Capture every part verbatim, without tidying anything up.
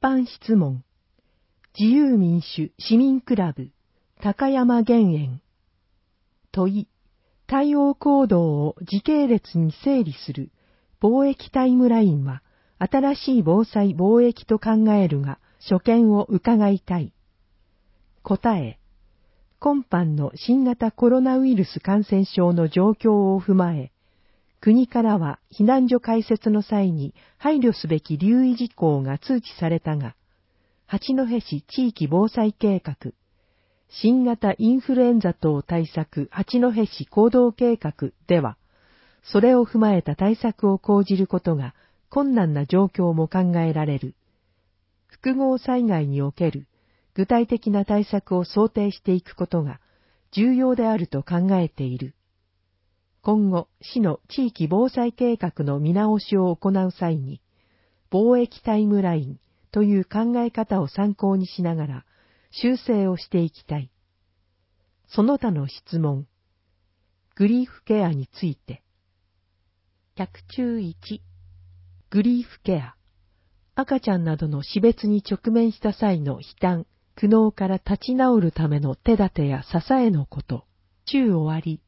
般質問。自由民主市民クラブ、高山玄園。問い。対応行動を時系列に整理する貿易タイムラインは、新しい防災貿易と考えるが、所見を伺いたい。答え。今般の新型コロナウイルス感染症の状況を踏まえ、国からは避難所開設の際に配慮すべき留意事項が通知されたが、八戸市地域防災計画、新型インフルエンザ等対策八戸市行動計画では、それを踏まえた対策を講じることが困難な状況も考えられる。複合災害における具体的な対策を想定していくことが重要であると考えている。今後、市の地域防災計画の見直しを行う際に、貿易タイムラインという考え方を参考にしながら修正をしていきたい。その他の質問。グリーフケアについて。脚注いち。グリーフケア。赤ちゃんなどの死別に直面した際の悲嘆、苦悩から立ち直るための手立てや支えのこと。中終わり。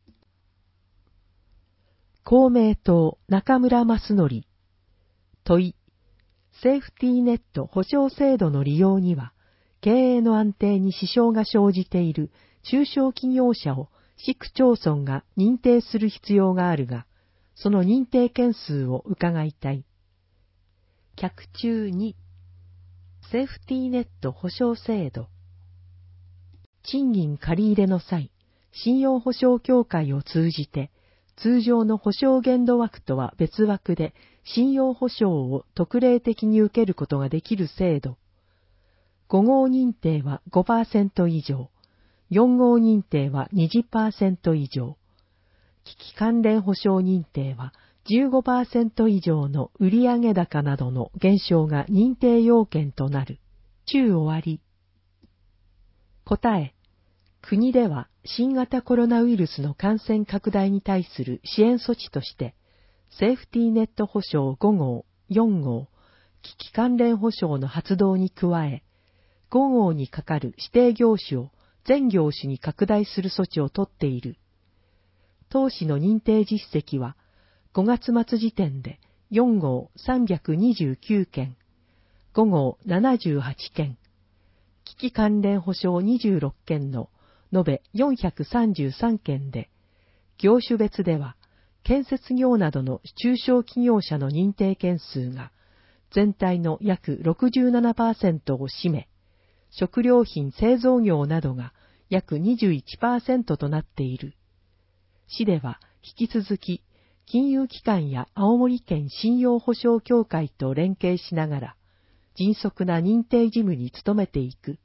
公明党中村益則。問い。セーフティーネット保障制度の利用には、経営の安定に支障が生じている中小企業者を市区町村が認定する必要があるが、その認定件数を伺いたい。脚注に。セーフティーネット保障制度。賃金借り入れの際、信用保証協会を通じて、通常の保証限度枠とは別枠で信用保証を特例的に受けることができる制度。ご号認定は ごパーセント 以上、よん号認定は にじゅっパーセント 以上、危機関連保証認定は じゅうごパーセント 以上の売上高などの減少が認定要件となる。中終わり。答え。国では新型コロナウイルスの感染拡大に対する支援措置として、セーフティーネット保証ご号、よん号、危機関連保証の発動に加え、ご号にかかる指定業種を全業種に拡大する措置を取っている。当市の認定実績は、ごがつ末時点でよん号さんびゃくにじゅうきゅうけん、ご号ななじゅうはちけん、危機関連保証にじゅうろっけんの延べよんひゃくさんじゅうさんけんで、業種別では、建設業などの中小企業者の認定件数が、全体の約 ろくじゅうななパーセント を占め、食料品製造業などが約 にじゅういちパーセント となっている。市では引き続き、金融機関や青森県信用保証協会と連携しながら、迅速な認定事務に努めていく。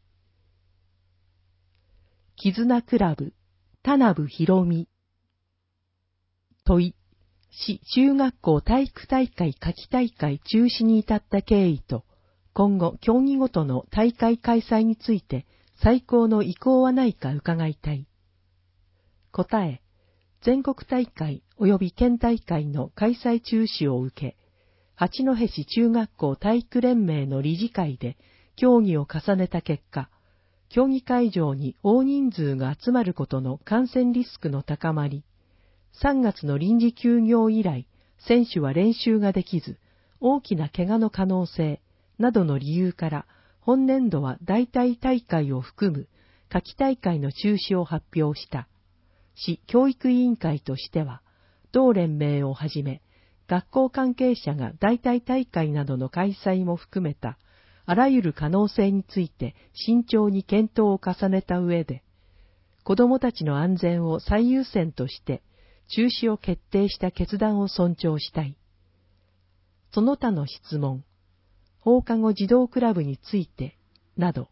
絆クラブ、田名博美。問い。市中学校体育大会夏季大会中止に至った経緯と、今後競技ごとの大会開催について最高の意向はないか伺いたい。答え。全国大会及び県大会の開催中止を受け、八戸市中学校体育連盟の理事会で協議を重ねた結果、競技会場に大人数が集まることの感染リスクの高まり、さんがつの臨時休業以来、選手は練習ができず、大きな怪我の可能性などの理由から、本年度は代替大会を含む夏季大会の中止を発表した。市教育委員会としては、同連盟をはじめ、学校関係者が代替大会などの開催も含めた、あらゆる可能性について慎重に検討を重ねた上で、子どもたちの安全を最優先として、中止を決定した決断を尊重したい。その他の質問、放課後児童クラブについて、など。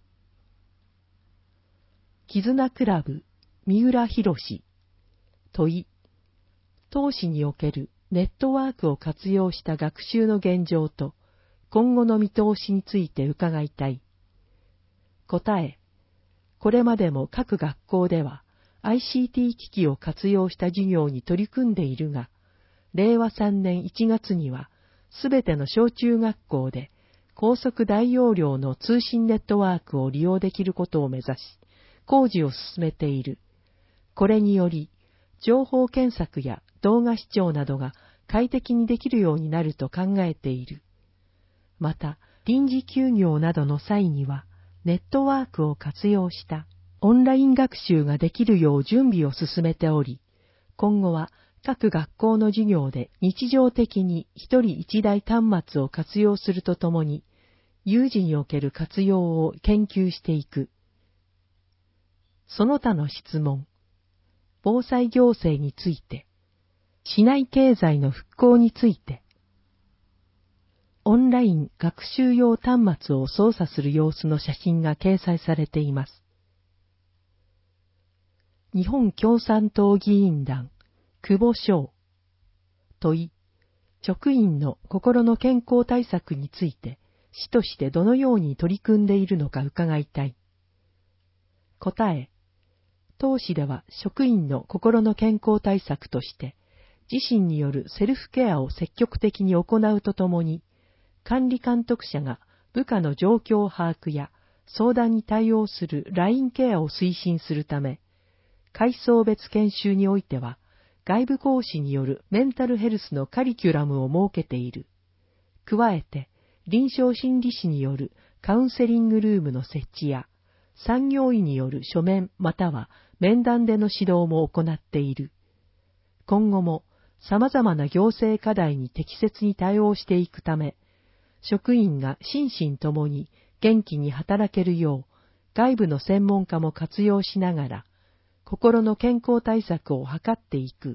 絆クラブ、三浦博史。問い。当市におけるネットワークを活用した学習の現状と、今後の見通しについて伺いたい。答え。これまでも各学校では アイシーティー 機器を活用した授業に取り組んでいるが、れいわさんねんいちがつにはすべての小中学校で高速大容量の通信ネットワークを利用できることを目指し、工事を進めている。これにより、情報検索や動画視聴などが快適にできるようになると考えている。また、臨時休業などの際には、ネットワークを活用したオンライン学習ができるよう準備を進めており、今後は各学校の授業で日常的に一人一台端末を活用するとともに、有事における活用を研究していく。その他の質問。防災行政について。市内経済の復興について。オンライン学習用端末を操作する様子の写真が掲載されています。日本共産党議員団、久保翔。問い。職員の心の健康対策について、市としてどのように取り組んでいるのか伺いたい。答え。当市では職員の心の健康対策として、自身によるセルフケアを積極的に行うとともに、管理監督者が部下の状況把握や相談に対応する ライン ケアを推進するため、階層別研修においては、外部講師によるメンタルヘルスのカリキュラムを設けている。加えて、臨床心理士によるカウンセリングルームの設置や、産業医による書面または面談での指導も行っている。今後も様々な行政課題に適切に対応していくため、職員が心身ともに元気に働けるよう、外部の専門家も活用しながら、心の健康対策を図っていく。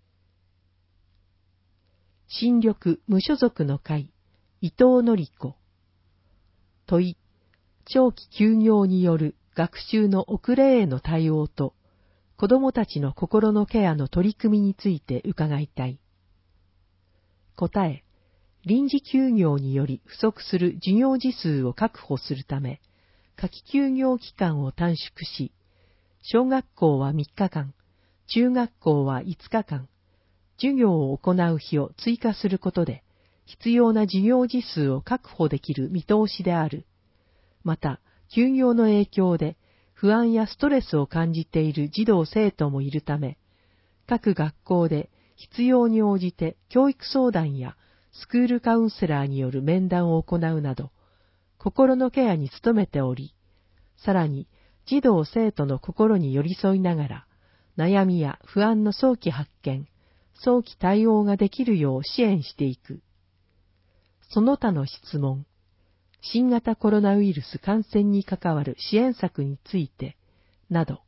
新緑無所属の会、伊藤典子。問い。長期休業による学習の遅れへの対応と、子どもたちの心のケアの取り組みについて伺いたい。答え。臨時休業により不足する授業時数を確保するため、夏季休業期間を短縮し、小学校はみっかかん、中学校はいつかかん、授業を行う日を追加することで、必要な授業時数を確保できる見通しである。また、休業の影響で不安やストレスを感じている児童生徒もいるため、各学校で必要に応じて教育相談やスクールカウンセラーによる面談を行うなど、心のケアに努めており、さらに児童生徒の心に寄り添いながら、悩みや不安の早期発見、早期対応ができるよう支援していく。その他の質問。新型コロナウイルス感染に関わる支援策について、など。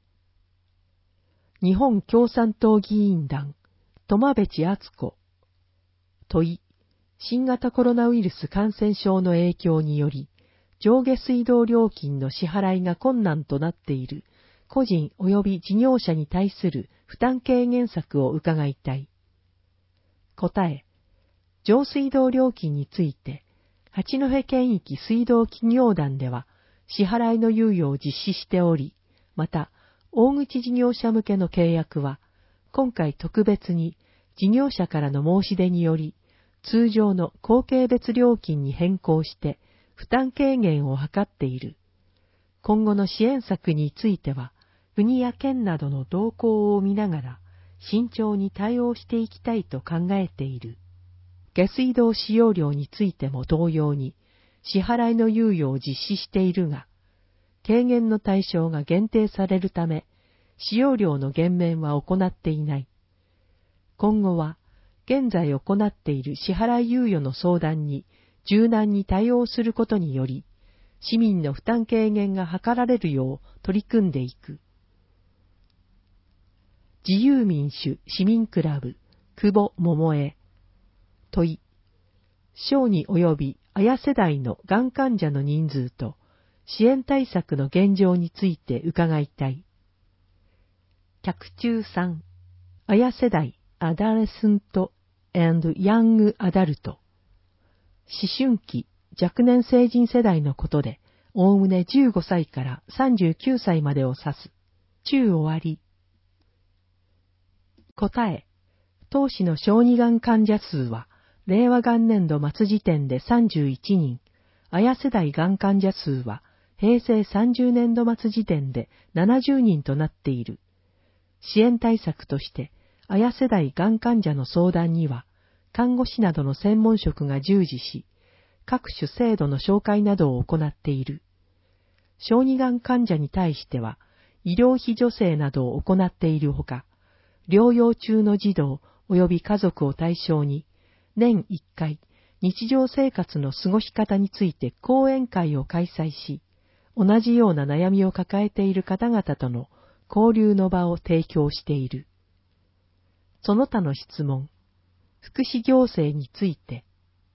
日本共産党議員団、苫部地敦子。問い。新型コロナウイルス感染症の影響により、上下水道料金の支払いが困難となっている個人及び事業者に対する負担軽減策を伺いたい。答え。上水道料金について、八戸県域水道企業団では支払いの猶予を実施しており、また、大口事業者向けの契約は、今回特別に事業者からの申し出により、通常の後継別料金に変更して負担軽減を図っている。今後の支援策については、国や県などの動向を見ながら、慎重に対応していきたいと考えている。下水道使用料についても同様に、支払いの猶予を実施しているが、軽減の対象が限定されるため、使用料の減免は行っていない。今後は、現在行っている支払い猶予の相談に柔軟に対応することにより、市民の負担軽減が図られるよう取り組んでいく。自由民主市民クラブ、久保桃江。問い。小児及び綾世代のがん患者の人数と支援対策の現状について伺いたい。脚注さん、綾世代、アダレスント&ヤングアダルト。思春期、若年成人世代のことで、おおむねじゅうごさいからさんじゅうきゅうさいまでを指す。中終わり。答え。当市の小児がん患者数は、令和元年度末時点でさんじゅういちにん、 綾世代がん患者数はへいせいさんじゅうねんど末時点でななじゅうにんとなっている。支援対策として、綾世代がん患者の相談には、看護師などの専門職が従事し、各種制度の紹介などを行っている。小児がん患者に対しては、医療費助成などを行っているほか、療養中の児童及び家族を対象に、年いっかい、日常生活の過ごし方について講演会を開催し、同じような悩みを抱えている方々との交流の場を提供している。その他の質問、福祉行政について。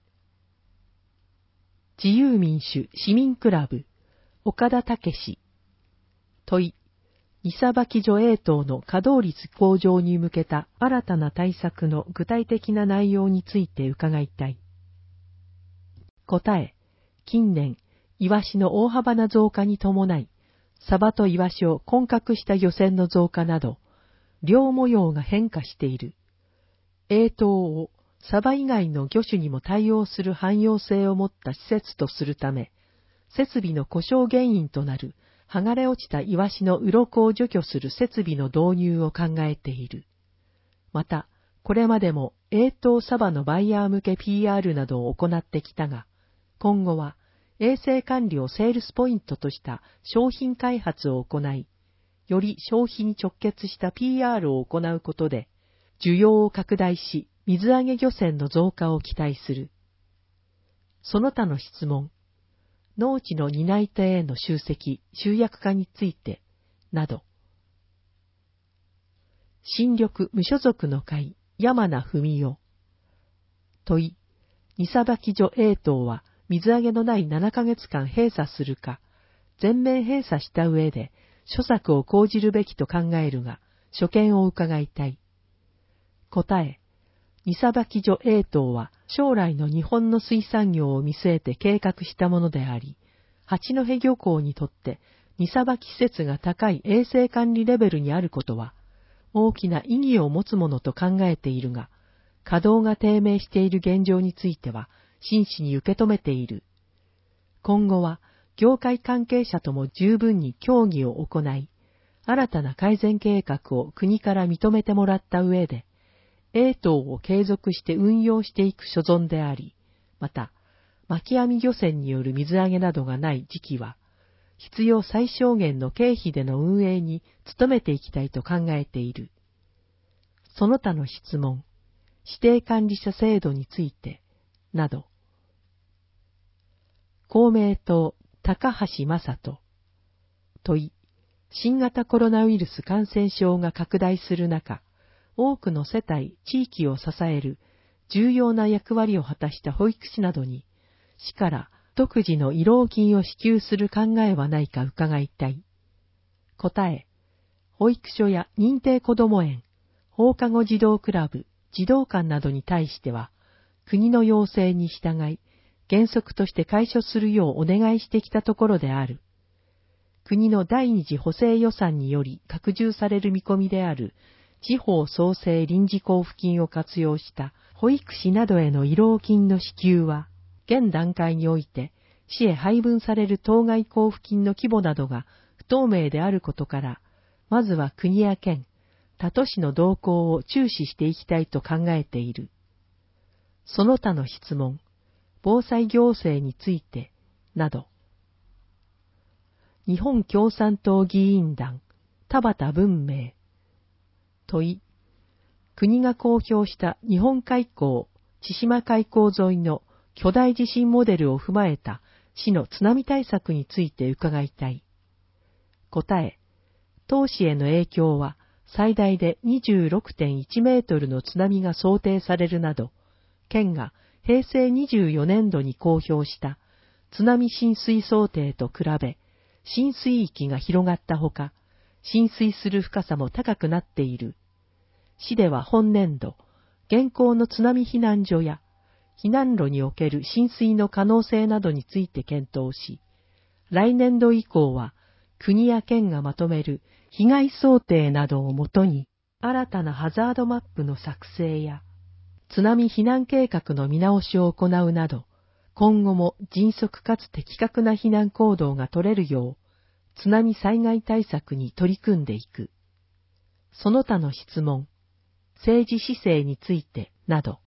自由民主市民クラブ、岡田武史。問い、荷さばき所 A 棟の稼働率向上に向けた新たな対策の具体的な内容について伺いたい。答え、近年、イワシの大幅な増加に伴い、サバとイワシを混獲した漁船の増加など、漁模様が変化している。A 棟をサバ以外の魚種にも対応する汎用性を持った施設とするため、設備の故障原因となる剥がれ落ちたイワシの鱗を除去する設備の導入を考えている。また、これまでも A 棟サバのバイヤー向け ピーアール などを行ってきたが、今後は衛生管理をセールスポイントとした商品開発を行い、より消費に直結した ピーアール を行うことで、需要を拡大し、水揚げ漁船の増加を期待する。その他の質問、農地の担い手への集積、集約化について、など。新緑無所属の会、山名文夫。問い、荷さばき所 A 棟は水揚げのないななかげつかん閉鎖するか、全面閉鎖した上で諸策を講じるべきと考えるが、所見を伺いたい。答え、荷さばき所 A 棟は将来の日本の水産業を見据えて計画したものであり、八戸漁港にとって荷さばき施設が高い衛生管理レベルにあることは、大きな意義を持つものと考えているが、稼働が低迷している現状については真摯に受け止めている。今後は業界関係者とも十分に協議を行い、新たな改善計画を国から認めてもらった上で、A 棟を継続して運用していく所存であり、また、巻き網漁船による水揚げなどがない時期は、必要最小限の経費での運営に努めていきたいと考えている。その他の質問、指定管理者制度について、など。公明党、高橋正人。問い、新型コロナウイルス感染症が拡大する中、多くの世帯、地域を支える重要な役割を果たした保育士などに、市から独自の慰労金を支給する考えはないか伺いたい。答え、保育所や認定こども園、放課後児童クラブ、児童館などに対しては、国の要請に従い、原則として解消するようお願いしてきたところである。国の第二次補正予算により拡充される見込みである、地方創生臨時交付金を活用した保育士などへの慰労金の支給は、現段階において市へ配分される当該交付金の規模などが不透明であることから、まずは国や県、他都市の動向を注視していきたいと考えている。その他の質問、防災行政について、など。日本共産党議員団、田畑文明。問い、国が公表した日本海溝、千島海溝沿いの巨大地震モデルを踏まえた市の津波対策について伺いたい。答え、当市への影響は最大で にじゅうろくてんいち メートルの津波が想定されるなど、県がへいせいにじゅうよねんどに公表した津波浸水想定と比べ、浸水域が広がったほか、浸水する深さも高くなっている。市では本年度、現行の津波避難所や避難路における浸水の可能性などについて検討し、来年度以降は国や県がまとめる被害想定などをもとに、新たなハザードマップの作成や津波避難計画の見直しを行うなど、 今後も迅速かつ的確な避難行動が取れるよう、津波災害対策に取り組んでいく。その他の質問、政治姿勢についてなど、